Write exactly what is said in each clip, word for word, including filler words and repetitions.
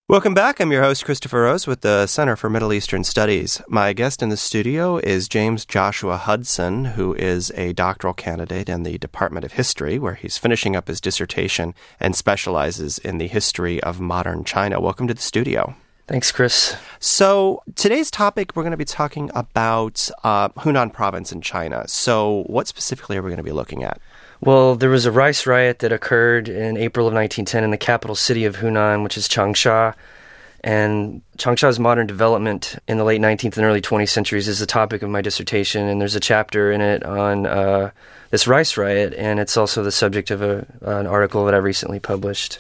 Welcome back. I'm your host, Christopher Rose, with the Center for Middle Eastern Studies. My guest in the studio is James Joshua Hudson, who is a doctoral candidate in the Department of History, where he's finishing up his dissertation and specializes in the history of modern China. Welcome to the studio. Thanks, Chris. So today's topic, we're going to be talking about uh, Hunan province in China. So what specifically are we going to be looking at? Well, there was a rice riot that occurred in April of nineteen ten in the capital city of Hunan, which is Changsha. And Changsha's modern development in the late nineteenth and early twentieth centuries is the topic of my dissertation. And there's a chapter in it on uh, this rice riot, and it's also the subject of a, an article that I recently published.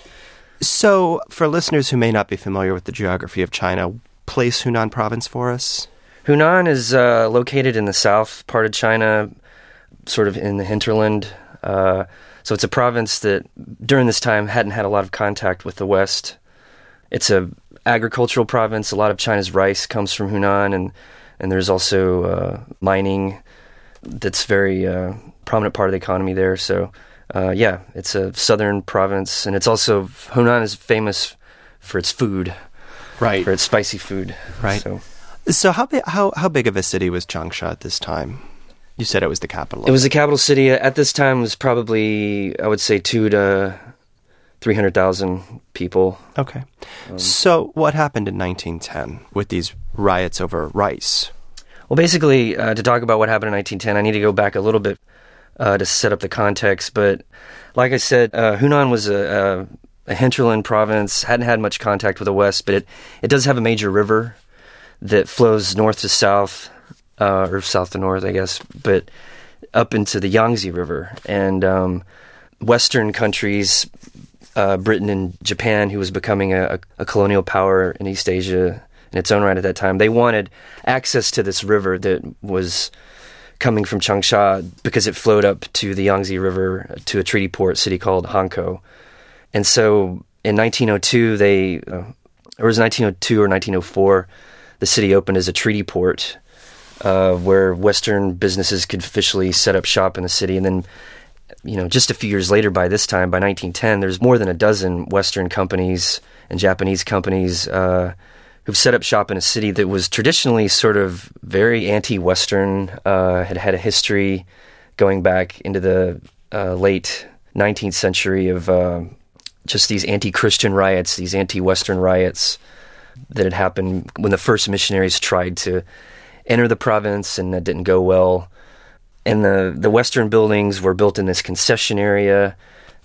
So, for listeners who may not be familiar with the geography of China, place Hunan province for us. Hunan is uh, located in the south part of China, sort of in the hinterland. Uh, so it's a province that, during this time, hadn't had a lot of contact with the West. It's a agricultural province. A lot of China's rice comes from Hunan, and, and there's also uh, mining that's very uh, prominent part of the economy there. So, uh, yeah, it's a southern province, and it's also, Hunan is famous for its food, right? For its spicy food, right? So, so how big, how how big of a city was Changsha at this time? You said it was the capital. It was the capital city. At this time, it was probably, I would say, two to three hundred thousand people. Okay. Um, so what happened in nineteen ten with these riots over rice? Well, basically, uh, to talk about what happened in nineteen ten, I need to go back a little bit uh, to set up the context. But like I said, uh, Hunan was a, a, a hinterland province, hadn't had much contact with the West, but it, it does have a major river that flows north to south, uh, or south to north, I guess, but up into the Yangtze River. And um, Western countries, uh, Britain and Japan, who was becoming a, a colonial power in East Asia in its own right at that time, they wanted access to this river that was coming from Changsha because it flowed up to the Yangtze River to a treaty port city called Hankou. And so in nineteen oh two, they, uh, it was nineteen oh two or nineteen oh four, the city opened as a treaty port uh, where Western businesses could officially set up shop in the city. And then, you know, just a few years later, by this time, by nineteen ten, there's more than a dozen Western companies and Japanese companies uh, who've set up shop in a city that was traditionally sort of very anti-Western, uh, had had a history going back into the uh, late nineteenth century of uh, just these anti-Christian riots, these anti-Western riots that had happened when the first missionaries tried to enter the province, and that didn't go well. And the, the Western buildings were built in this concession area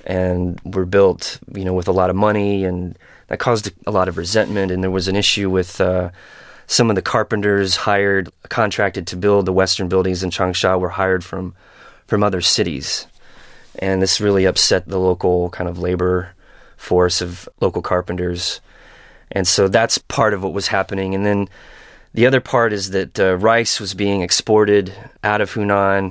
and were built, you know, with a lot of money, and that caused a lot of resentment. And there was an issue with uh, some of the carpenters hired, contracted to build the Western buildings in Changsha were hired from, from other cities. And this really upset the local kind of labor force of local carpenters. And so that's part of what was happening. And then the other part is that uh, rice was being exported out of Hunan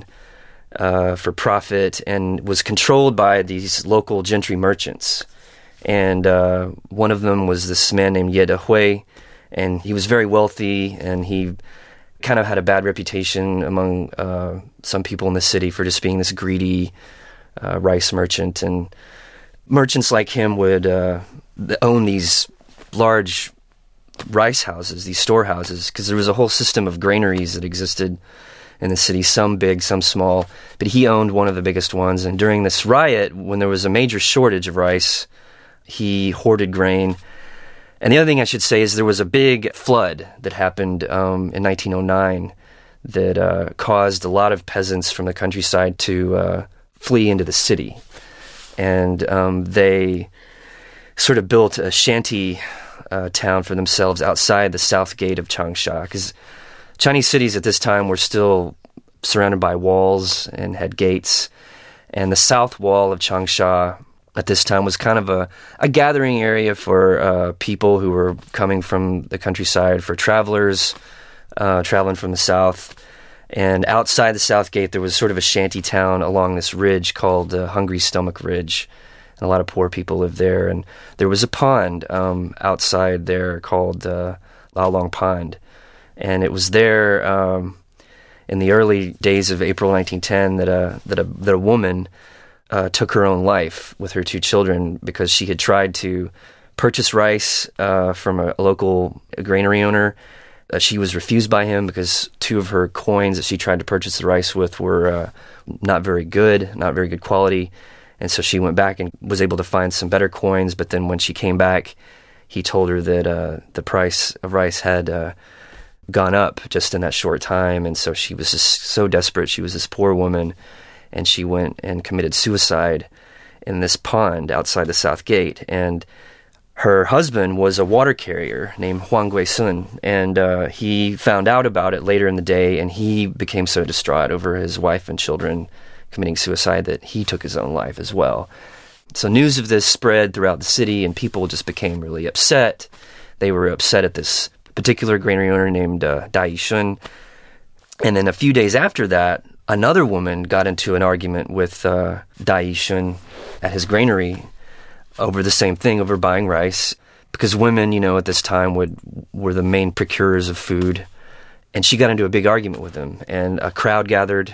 uh, for profit and was controlled by these local gentry merchants. And uh, one of them was this man named Ye Dehui, and he was very wealthy, and he kind of had a bad reputation among uh, some people in the city for just being this greedy uh, rice merchant. And merchants like him would uh, own these large rice houses, these storehouses, because there was a whole system of granaries that existed in the city, some big, some small, but he owned one of the biggest ones. And during this riot, when there was a major shortage of rice, he hoarded grain. And the other thing I should say is there was a big flood that happened um, in nineteen oh nine that uh, caused a lot of peasants from the countryside to uh, flee into the city. And um, they sort of built a shanty Uh, town for themselves outside the south gate of Changsha, because Chinese cities at this time were still surrounded by walls and had gates, and the south wall of Changsha at this time was kind of a, a gathering area for uh, people who were coming from the countryside, for travelers uh, traveling from the south. And outside the south gate there was sort of a shanty town along this ridge called uh, Hungry Stomach Ridge. And a lot of poor people lived there. And there was a pond um, outside there called uh, Lao Long Pond. And it was there um, in the early days of April nineteen ten that a, that a, that a woman uh, took her own life with her two children because she had tried to purchase rice uh, from a, a local granary owner. Uh, she was refused by him because two of her coins that she tried to purchase the rice with were uh, not very good, not very good quality. And so she went back and was able to find some better coins. But then when she came back, he told her that uh, the price of rice had uh, gone up just in that short time. And so she was just so desperate. She was this poor woman, and she went and committed suicide in this pond outside the South Gate. And her husband was a water carrier named Huang Gui-sun, and uh, he found out about it later in the day, and he became so distraught over his wife and children committing suicide that he took his own life as well. So news of this spread throughout the city, and people just became really upset. They were upset at this particular granary owner named uh, Dai Yishun. And then a few days after that, another woman got into an argument with uh, Dai Yishun at his granary over the same thing, over buying rice, because women, you know, at this time would were the main procurers of food. And she got into a big argument with him, and a crowd gathered,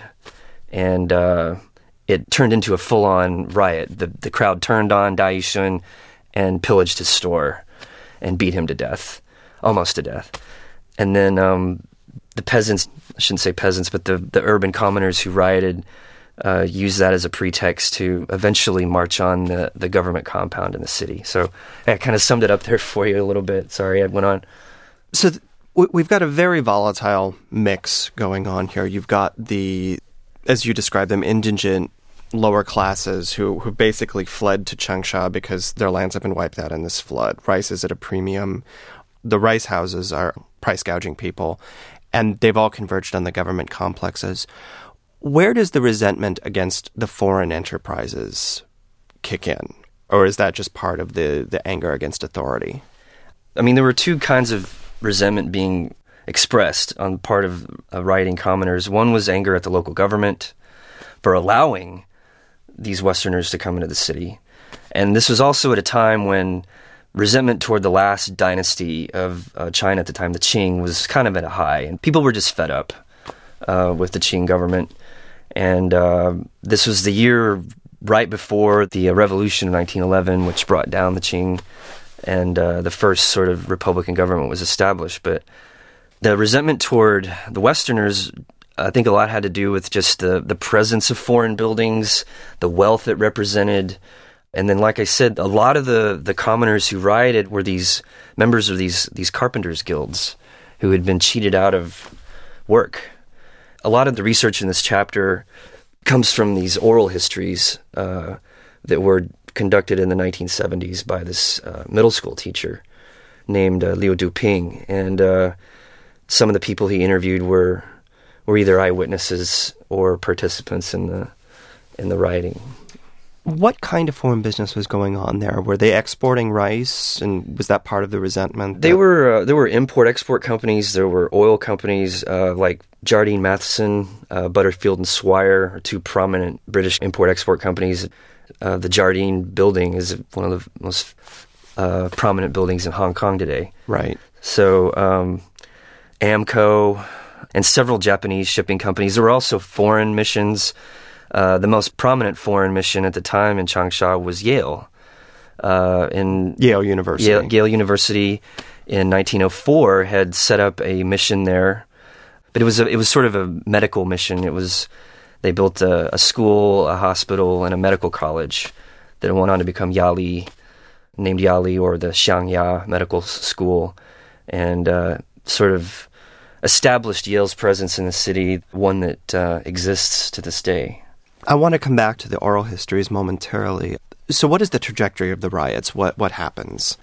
and uh, it turned into a full-on riot. The the crowd turned on Dai Yishun and pillaged his store and beat him to death, almost to death. And then um, the peasants, I shouldn't say peasants, but the, the urban commoners who rioted Uh, use that as a pretext to eventually march on the, the government compound in the city. So I kind of summed it up there for you a little bit. Sorry, I went on. So th- we've got a very volatile mix going on here. You've got the, as you described them, indigent lower classes who, who basically fled to Changsha because their lands have been wiped out in this flood. Rice is at a premium. The rice houses are price gouging people, and they've all converged on the government complexes. Where does the resentment against the foreign enterprises kick in? Or is that just part of the, the anger against authority? I mean, there were two kinds of resentment being expressed on the part of uh, rioting commoners. One was anger at the local government for allowing these Westerners to come into the city. And this was also at a time when resentment toward the last dynasty of uh, China at the time, the Qing, was kind of at a high. And people were just fed up uh, with the Qing government. And uh, this was the year right before the uh, revolution of nineteen eleven, which brought down the Qing, and uh, the first sort of republican government was established. But the resentment toward the Westerners, I think a lot had to do with just the, the presence of foreign buildings, the wealth it represented. And then, like I said, a lot of the, the commoners who rioted were these members of these, these carpenters' guilds who had been cheated out of work. A lot of the research in this chapter comes from these oral histories uh, that were conducted in the nineteen seventies by this uh, middle school teacher named uh, Liu Duping. And uh, some of the people he interviewed were were either eyewitnesses or participants in the in the rioting. What kind of foreign business was going on there? Were they exporting rice, and was that part of the resentment? They were. Uh, there were import-export companies. There were oil companies uh, like Jardine Matheson, uh, Butterfield and Swire, are two prominent British import-export companies. Uh, the Jardine building is one of the most uh, prominent buildings in Hong Kong today. Right. So um, Amco and several Japanese shipping companies. There were also foreign missions. Uh, the most prominent foreign mission at the time in Changsha was Yale. Uh, in Yale University. Yale, Yale University in nineteen oh four had set up a mission there, but it was a, it was sort of a medical mission. It was they built a, a school, a hospital, and a medical college that went on to become Yali, named Yali, or the Xiangya Medical School, and uh, sort of established Yale's presence in the city, one that uh, exists to this day. I want to come back to the oral histories momentarily. So what is the trajectory of the riots? What what happens?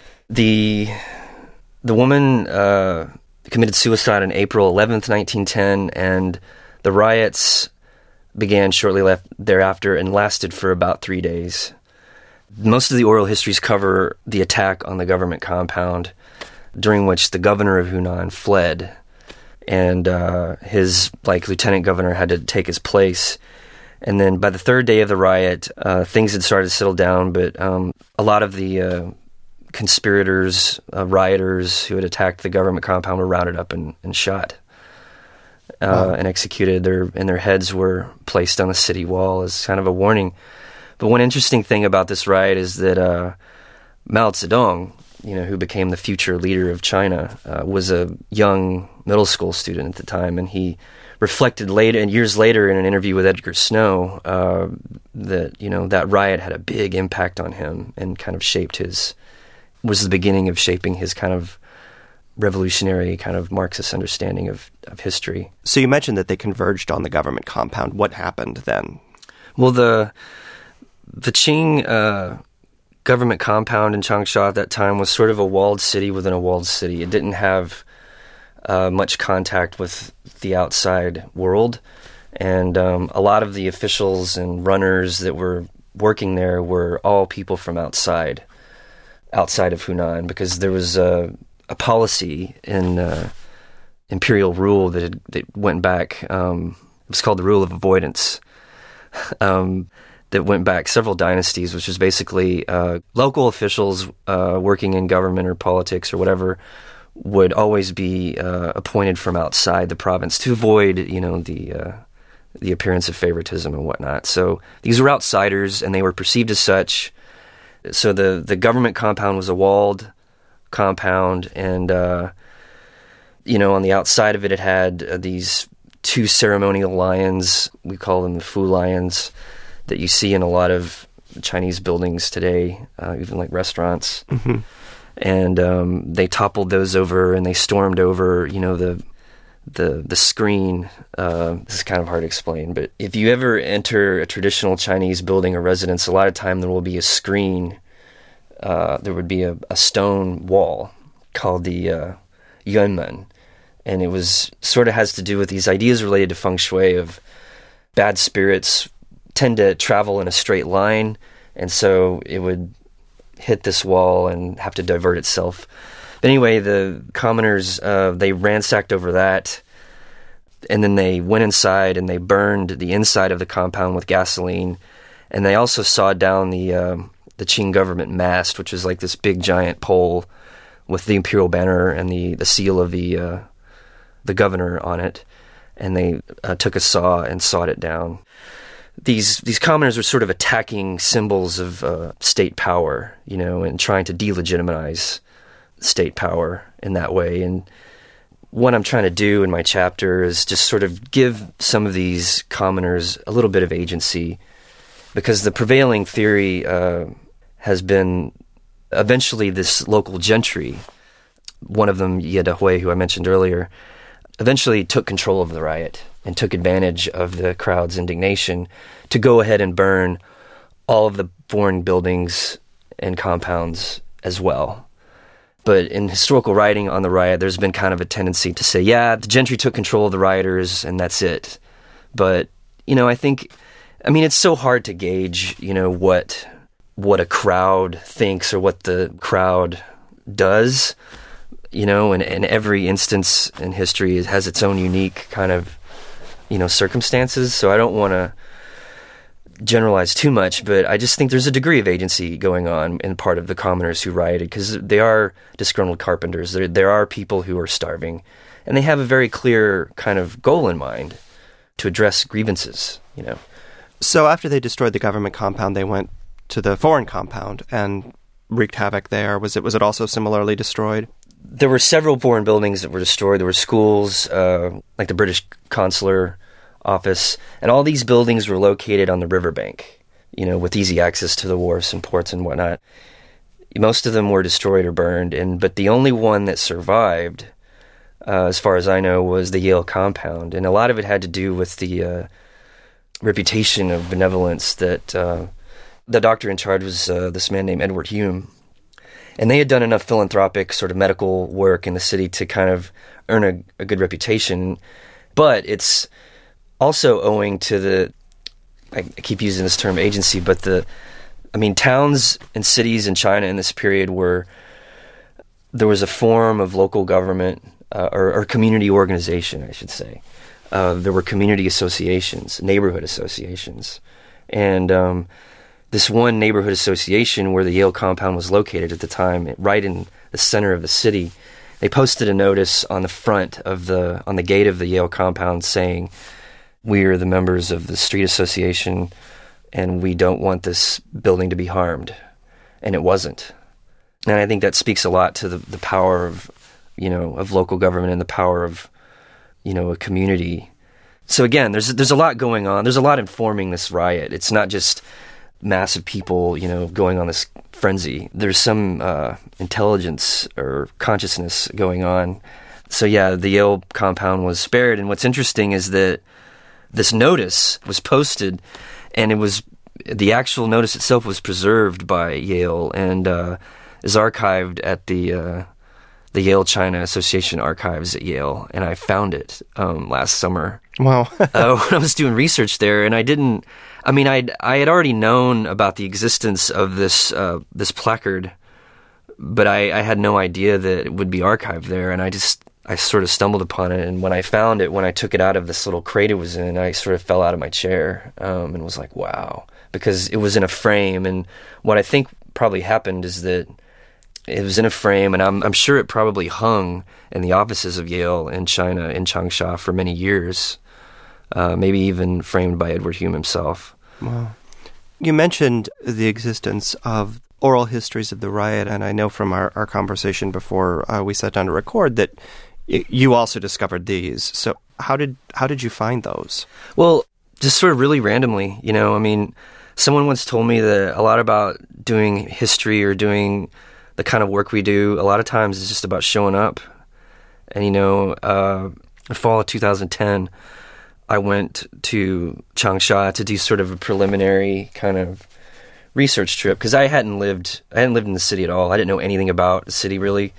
The the woman uh, committed suicide on April eleventh, nineteen ten, and the riots began shortly left thereafter and lasted for about three days. Most of the oral histories cover the attack on the government compound, during which the governor of Hunan fled, and uh, his like lieutenant governor had to take his place. And then by the third day of the riot, uh, things had started to settle down, but um, a lot of the uh, conspirators, uh, rioters who had attacked the government compound were rounded up and, and shot uh, wow. and executed. Their, and their heads were placed on the city wall as kind of a warning. But one interesting thing about this riot is that uh, Mao Zedong, you know, who became the future leader of China, uh, was a young middle school student at the time, and he reflected later and years later in an interview with Edgar Snow uh, that, you know, that riot had a big impact on him and kind of shaped his, was the beginning of shaping his kind of revolutionary kind of Marxist understanding of, of history. So you mentioned that they converged on the government compound. What happened then? Well, the the Qing uh, government compound in Changsha at that time was sort of a walled city within a walled city. It didn't have uh, much contact with the outside world, and um, a lot of the officials and runners that were working there were all people from outside, outside of Hunan, because there was a, a policy in uh, imperial rule that, had, that went back. Um, it was called the rule of avoidance. Um, that went back several dynasties, which was basically uh, local officials uh, working in government or politics or whatever would always be uh, appointed from outside the province to avoid, you know, the uh, the appearance of favoritism and whatnot. So these were outsiders, and they were perceived as such. So the the government compound was a walled compound, and uh, you know, on the outside of it, it had uh, these two ceremonial lions. We call them the Fu lions, that you see in a lot of Chinese buildings today, uh, even like restaurants. Mm-hmm. And um, they toppled those over, and they stormed over, you know, the the the screen. Uh, this is kind of hard to explain, but if you ever enter a traditional Chinese building or residence, a lot of time there will be a screen. Uh, there would be a, a stone wall called the uh, Yuanmen. And it was sort of has to do with these ideas related to feng shui of bad spirits tend to travel in a straight line, and so it would hit this wall and have to divert itself. But anyway, the commoners, uh, they ransacked over that, and then they went inside and they burned the inside of the compound with gasoline, and they also sawed down the uh, the Qing government mast, which is like this big giant pole with the imperial banner and the, the seal of the uh, the governor on it, and they uh, took a saw and sawed it down. These these commoners were sort of attacking symbols of uh, state power, you know, and trying to delegitimize state power in that way. And what I'm trying to do in my chapter is just sort of give some of these commoners a little bit of agency, because the prevailing theory uh, has been eventually this local gentry, one of them, Ye Dehui, who I mentioned earlier, eventually took control of the riot and took advantage of the crowd's indignation to go ahead and burn all of the foreign buildings and compounds as well. But in historical writing on the riot, there's been kind of a tendency to say, yeah, the gentry took control of the rioters and that's it. But, you know, I think, I mean, it's so hard to gauge, you know, what what a crowd thinks or what the crowd does, you know, and, and every instance in history has its own unique kind of, you know, circumstances. So I don't want to generalize too much, but I just think there's a degree of agency going on in part of the commoners who rioted, because they are disgruntled carpenters. There, there are people who are starving, and they have a very clear kind of goal in mind to address grievances, you know. So after they destroyed the government compound, they went to the foreign compound and wreaked havoc there. Was it was it also similarly destroyed? There were several foreign buildings that were destroyed. There were schools, uh, like the British consular office, and all these buildings were located on the riverbank, you know, with easy access to the wharfs and ports and whatnot. Most of them were destroyed or burned, and but the only one that survived, uh, as far as I know, was the Yale compound, and a lot of it had to do with the uh, reputation of benevolence that uh, the doctor in charge was uh, this man named Edward Hume. And they had done enough philanthropic sort of medical work in the city to kind of earn a, a good reputation. But it's also owing to the, I keep using this term agency, but the, I mean, towns and cities in China in this period were, there was a form of local government, uh, or, or community organization, I should say. Uh, there were community associations, neighborhood associations. And um, this one neighborhood association where the Yale compound was located at the time, right in the center of the city, they posted a notice on the front of the, on the gate of the Yale compound saying, "We are the members of the street association and we don't want this building to be harmed." And it wasn't. And I think that speaks a lot to the, the power of, you know, of local government and the power of, you know, a community. So again, there's there's a lot going on. There's a lot informing this riot. It's not just massive people, you know, going on this frenzy. There's some uh, intelligence or consciousness going on. So yeah, the Yale compound was spared. And what's interesting is that this notice was posted, and it was the actual notice itself was preserved by Yale and uh, is archived at the uh, the Yale China Association archives at Yale. And I found it um, last summer. Wow! uh, when I was doing research there, and I didn't. I mean, I I had already known about the existence of this uh, this placard, but I, I had no idea that it would be archived there. And I just I sort of stumbled upon it, and when I found it, when I took it out of this little crate it was in, I sort of fell out of my chair um, and was like, wow, because it was in a frame. And what I think probably happened is that it was in a frame, and I'm I'm sure it probably hung in the offices of Yale in China, in Changsha, for many years. Uh, maybe even framed by Edward Hume himself. Wow. You mentioned the existence of oral histories of the riot, and I know from our, our conversation before uh, we sat down to record that y- you also discovered these. So how did how did you find those? Well, just sort of really randomly, you know. I mean, someone once told me that a lot about doing history or doing the kind of work we do, a lot of times is just about showing up. And, you know, uh, in fall of two thousand ten, I went to Changsha to do sort of a preliminary kind of research trip because I hadn't lived I hadn't lived in the city at all. I didn't know anything about the city really,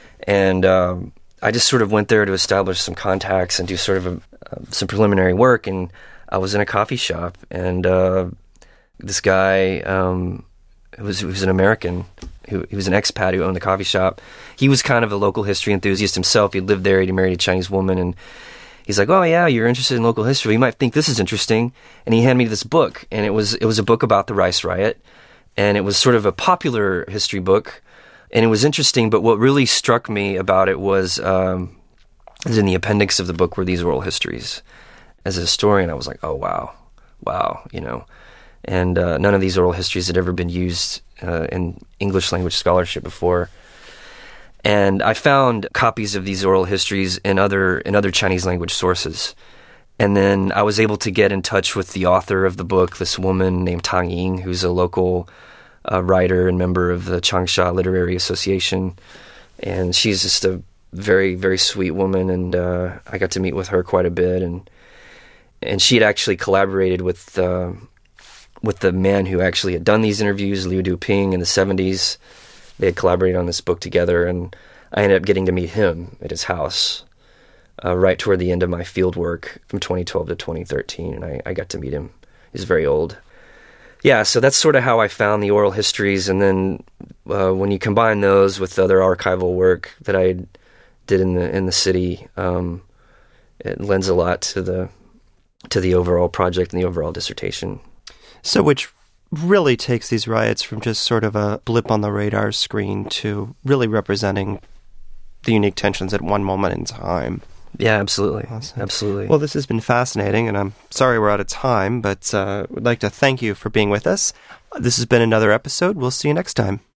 and um, I just sort of went there to establish some contacts and do sort of a, uh, some preliminary work. And I was in a coffee shop, and uh, this guy um, who was who was an American, who he was an expat who owned the coffee shop. He was kind of a local history enthusiast himself. He lived there. He married a Chinese woman, and he's like, oh, yeah, you're interested in local history. You might think this is interesting. And he handed me this book, and it was it was a book about the Rice Riot, and it was sort of a popular history book, and it was interesting. But what really struck me about it was, um, is in the appendix of the book were these oral histories. As a historian, I was like, oh, wow, wow, you know. And uh, none of these oral histories had ever been used uh, in English language scholarship before. And I found copies of these oral histories in other in other Chinese language sources. And then I was able to get in touch with the author of the book, this woman named Tang Ying, who's a local uh, writer and member of the Changsha Literary Association. And she's just a very, very sweet woman, and uh, I got to meet with her quite a bit. And and she had actually collaborated with uh, with the man who actually had done these interviews, Liu Duping, in the seventies. They had collaborated on this book together, and I ended up getting to meet him at his house uh, right toward the end of my field work from twenty twelve to twenty thirteen, and I, I got to meet him. He's very old. Yeah, so that's sort of how I found the oral histories, and then uh, when you combine those with the other archival work that I did in the in the city, um, it lends a lot to the to the overall project and the overall dissertation. So which really takes these riots from just sort of a blip on the radar screen to really representing the unique tensions at one moment in time. Yeah, absolutely. Awesome. Absolutely. Well, this has been fascinating, and I'm sorry we're out of time, but uh, we'd like to thank you for being with us. This has been another episode. We'll see you next time.